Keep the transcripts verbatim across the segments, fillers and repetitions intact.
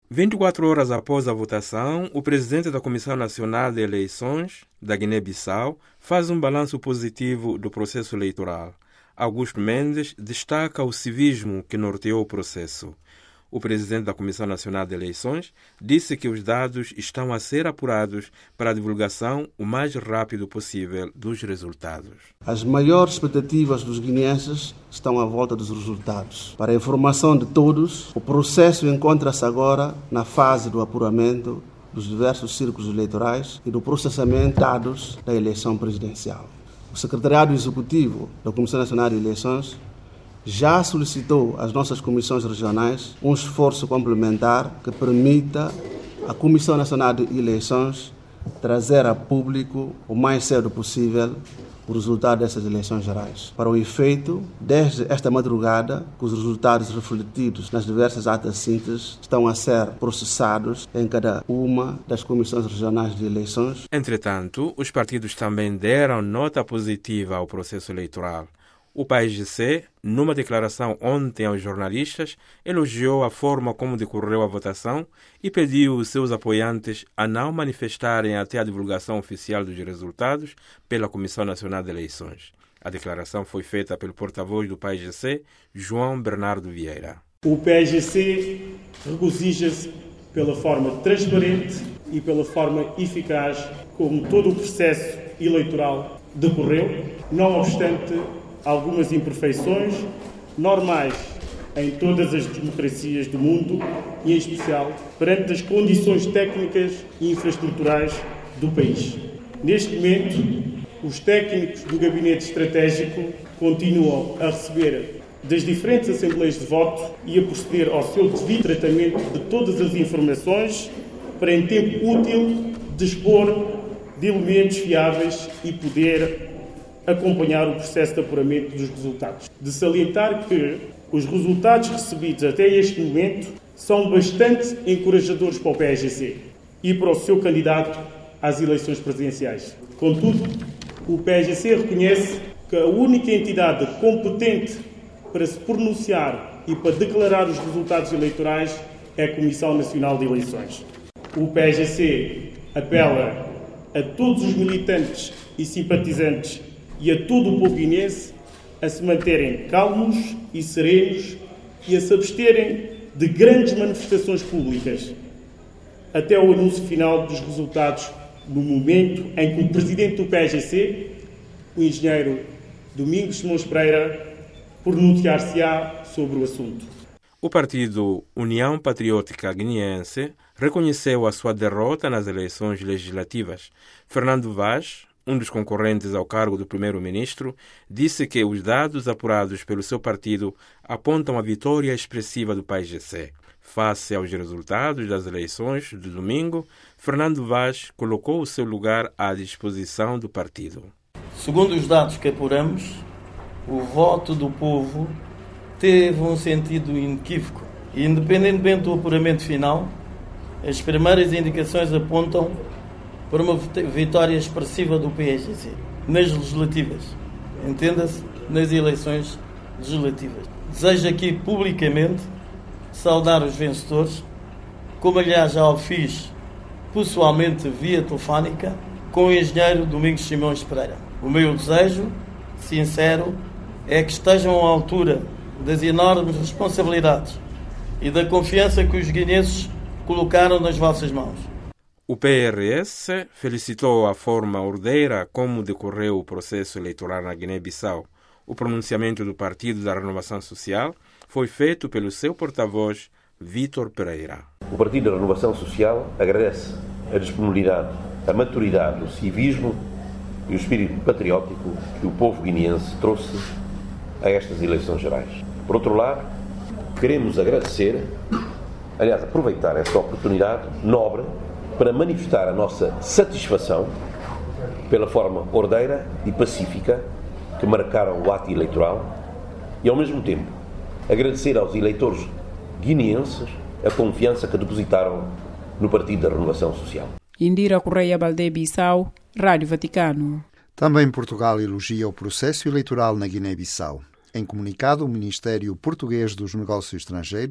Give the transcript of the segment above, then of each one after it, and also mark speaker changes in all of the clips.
Speaker 1: vinte e quatro horas após a votação, o presidente da Comissão Nacional de Eleições da Guiné-Bissau faz um balanço positivo do processo eleitoral. Augusto Mendes destaca o civismo que norteou o processo. O presidente da Comissão Nacional de Eleições disse que os dados estão a ser apurados para a divulgação o mais rápido possível dos resultados.
Speaker 2: As maiores expectativas dos guineenses estão à volta dos resultados. Para a informação de todos, o processo encontra-se agora na fase do apuramento dos diversos círculos eleitorais e do processamento de dados da eleição presidencial. O Secretariado Executivo da Comissão Nacional de Eleições já solicitou às nossas comissões regionais um esforço complementar que permita à Comissão Nacional de Eleições trazer a público o mais cedo possível o resultado dessas eleições gerais. Para o efeito, desde esta madrugada, que os resultados refletidos nas diversas atas de síntese estão a ser processados em cada uma das comissões regionais de eleições.
Speaker 1: Entretanto, os partidos também deram nota positiva ao processo eleitoral. O P A I G C, numa declaração ontem aos jornalistas, elogiou a forma como decorreu a votação e pediu os seus apoiantes a não manifestarem até a divulgação oficial dos resultados pela Comissão Nacional de Eleições. A declaração foi feita pelo porta-voz do P A I G C, João Bernardo Vieira.
Speaker 3: O P A I G C regozija-se pela forma transparente e pela forma eficaz como todo o processo eleitoral decorreu, não obstante algumas imperfeições normais em todas as democracias do mundo e, em especial, perante as condições técnicas e infraestruturais do país. Neste momento, os técnicos do Gabinete Estratégico continuam a receber das diferentes assembleias de voto e a proceder ao seu devido tratamento de todas as informações para, em tempo útil, dispor de elementos fiáveis e poder acompanhar o processo de apuramento dos resultados. De salientar que os resultados recebidos até este momento são bastante encorajadores para o P A I G C e para o seu candidato às eleições presidenciais. Contudo, o P A I G C reconhece que a única entidade competente para se pronunciar e para declarar os resultados eleitorais é a Comissão Nacional de Eleições. O P A I G C apela a todos os militantes e simpatizantes e a todo o povo guineense a se manterem calmos e serenos e a se absterem de grandes manifestações públicas, até o anúncio final dos resultados, no momento em que o presidente do P A I G C, o engenheiro Domingos Simões Pereira, pronunciar-se-á sobre o assunto.
Speaker 1: O partido União Patriótica Guineense reconheceu a sua derrota nas eleições legislativas. Fernando Vaz, um dos concorrentes ao cargo do primeiro-ministro, disse que os dados apurados pelo seu partido apontam a vitória expressiva do P A I G C. Face aos resultados das eleições de domingo, Fernando Vaz colocou o seu lugar à disposição do partido.
Speaker 4: Segundo os dados que apuramos, o voto do povo teve um sentido inequívoco. E, independentemente do apuramento final, as primeiras indicações apontam para uma vitória expressiva do P A I G C nas legislativas. Entenda-se, nas eleições legislativas. Desejo aqui publicamente saudar os vencedores, como aliás já o fiz pessoalmente via telefónica com o engenheiro Domingos Simões Pereira. O meu desejo, sincero, é que estejam à altura das enormes responsabilidades e da confiança que os guineenses colocaram nas vossas mãos.
Speaker 1: O P R S felicitou a forma ordeira como decorreu o processo eleitoral na Guiné-Bissau. O pronunciamento do Partido da Renovação Social foi feito pelo seu porta-voz, Vítor Pereira.
Speaker 5: O Partido da Renovação Social agradece a disponibilidade, a maturidade, o civismo e o espírito patriótico que o povo guineense trouxe a estas eleições gerais. Por outro lado, queremos agradecer, aliás, aproveitar esta oportunidade nobre para manifestar a nossa satisfação pela forma ordeira e pacífica que marcaram o ato eleitoral e, ao mesmo tempo, agradecer aos eleitores guineenses a confiança que depositaram no Partido da Renovação Social.
Speaker 6: Indira Correia Balde Bissau, Rádio Vaticano.
Speaker 7: Também Portugal elogia o processo eleitoral na Guiné-Bissau. Em comunicado, o Ministério Português dos Negócios Estrangeiros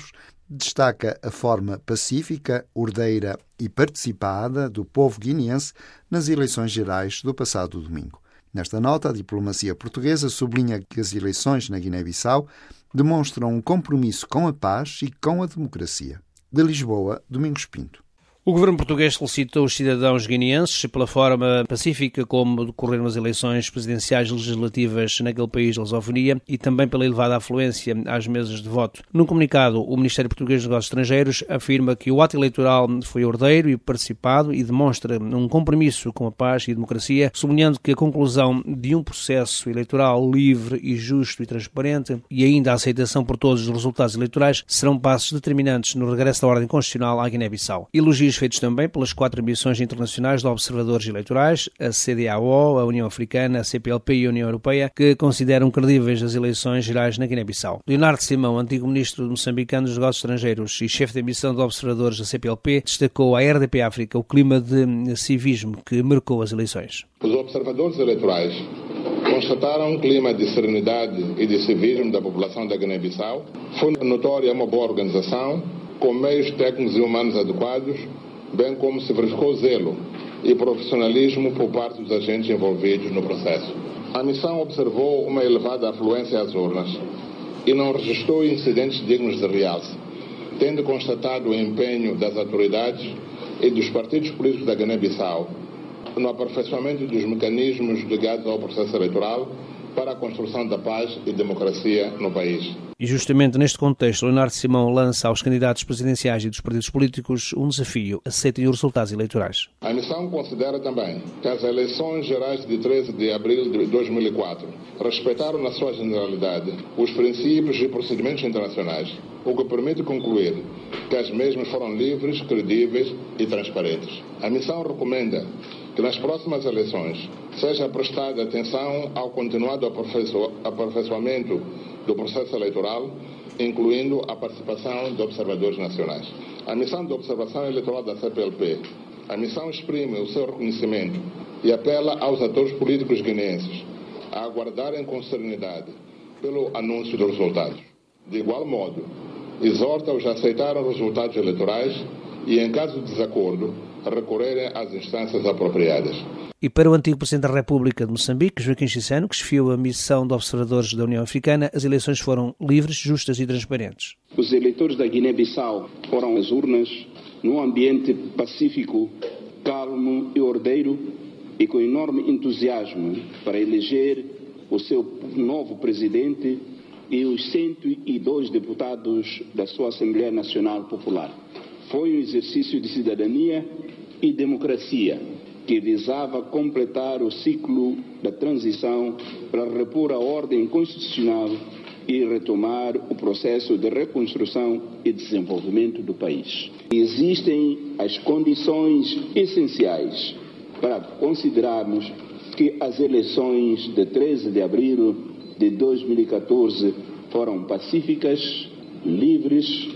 Speaker 7: destaca a forma pacífica, ordeira e participada do povo guineense nas eleições gerais do passado domingo. Nesta nota, a diplomacia portuguesa sublinha que as eleições na Guiné-Bissau demonstram um compromisso com a paz e com a democracia. De Lisboa, Domingos Pinto.
Speaker 8: O governo português felicitou os cidadãos guineenses pela forma pacífica como decorreram as eleições presidenciais e legislativas naquele país de lusofonia e também pela elevada afluência às mesas de voto. Num comunicado, o Ministério Português dos Negócios Estrangeiros afirma que o ato eleitoral foi ordeiro e participado e demonstra um compromisso com a paz e a democracia, sublinhando que a conclusão de um processo eleitoral livre e justo e transparente e ainda a aceitação por todos dos resultados eleitorais serão passos determinantes no regresso da ordem constitucional à Guiné-Bissau. Elogios feitos também pelas quatro missões internacionais de observadores eleitorais, a C D A O, a União Africana, a C P L P e a União Europeia, que consideram credíveis as eleições gerais na Guiné-Bissau. Leonardo Simão, antigo ministro moçambicano dos Negócios Estrangeiros e chefe da missão de observadores da C P L P, destacou à R D P África o clima de civismo que marcou as eleições.
Speaker 9: Os observadores eleitorais constataram um clima de serenidade e de civismo da população da Guiné-Bissau. Foi notória uma boa organização, com meios técnicos e humanos adequados, bem como se verificou zelo e profissionalismo por parte dos agentes envolvidos no processo. A missão observou uma elevada afluência às urnas e não registrou incidentes dignos de realce, tendo constatado o empenho das autoridades e dos partidos políticos da Guiné-Bissau no aperfeiçoamento dos mecanismos ligados ao processo eleitoral para a construção da paz e democracia no país.
Speaker 8: E justamente neste contexto, Leonardo Simão lança aos candidatos presidenciais e dos partidos políticos um desafio: aceitem os resultados eleitorais.
Speaker 9: A missão considera também que as eleições gerais de treze de abril de dois mil e quatro respeitaram na sua generalidade os princípios e procedimentos internacionais, o que permite concluir que as mesmas foram livres, credíveis e transparentes. A missão recomenda que nas próximas eleições seja prestada atenção ao continuado aperfeiçoamento do processo eleitoral, incluindo a participação de observadores nacionais. A missão de observação eleitoral da C P L P, a missão exprime o seu reconhecimento e apela aos atores políticos guineenses a aguardarem com serenidade pelo anúncio dos resultados. De igual modo, exorta-os a aceitar os resultados eleitorais e, em caso de desacordo, recorrerem às instâncias apropriadas.
Speaker 8: E para o antigo Presidente da República de Moçambique, Joaquim Chissano, que esfiou a missão de observadores da União Africana, as eleições foram livres, justas e transparentes.
Speaker 10: Os eleitores da Guiné-Bissau foram às urnas num ambiente pacífico, calmo e ordeiro e com enorme entusiasmo para eleger o seu novo presidente e os cento e dois deputados da sua Assembleia Nacional Popular. Foi um exercício de cidadania e democracia que visava completar o ciclo da transição para repor a ordem constitucional e retomar o processo de reconstrução e desenvolvimento do país. Existem as condições essenciais para considerarmos que as eleições de treze de abril de dois mil e catorze foram pacíficas, livres,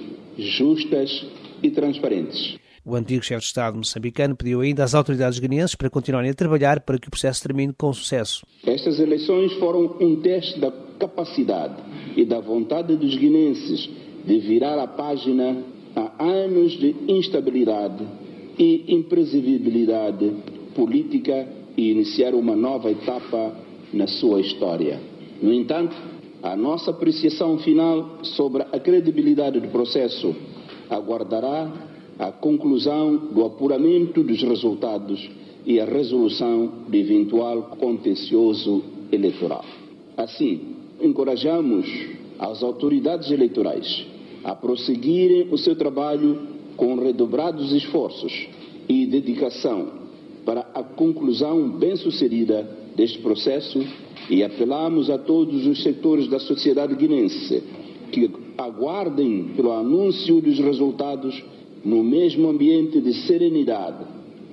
Speaker 10: justas e transparentes.
Speaker 8: O antigo chefe de Estado moçambicano pediu ainda às autoridades guineenses para continuarem a trabalhar para que o processo termine com sucesso.
Speaker 10: Estas eleições foram um teste da capacidade e da vontade dos guineenses de virar a página a anos de instabilidade e imprevisibilidade política e iniciar uma nova etapa na sua história. No entanto, a nossa apreciação final sobre a credibilidade do processo aguardará a conclusão do apuramento dos resultados e a resolução de eventual contencioso eleitoral. Assim, encorajamos as autoridades eleitorais a prosseguirem o seu trabalho com redobrados esforços e dedicação para a conclusão bem-sucedida deste processo e apelamos a todos os setores da sociedade guinense que aguardem pelo anúncio dos resultados no mesmo ambiente de serenidade,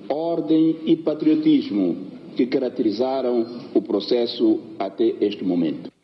Speaker 10: ordem e patriotismo que caracterizaram o processo até este momento.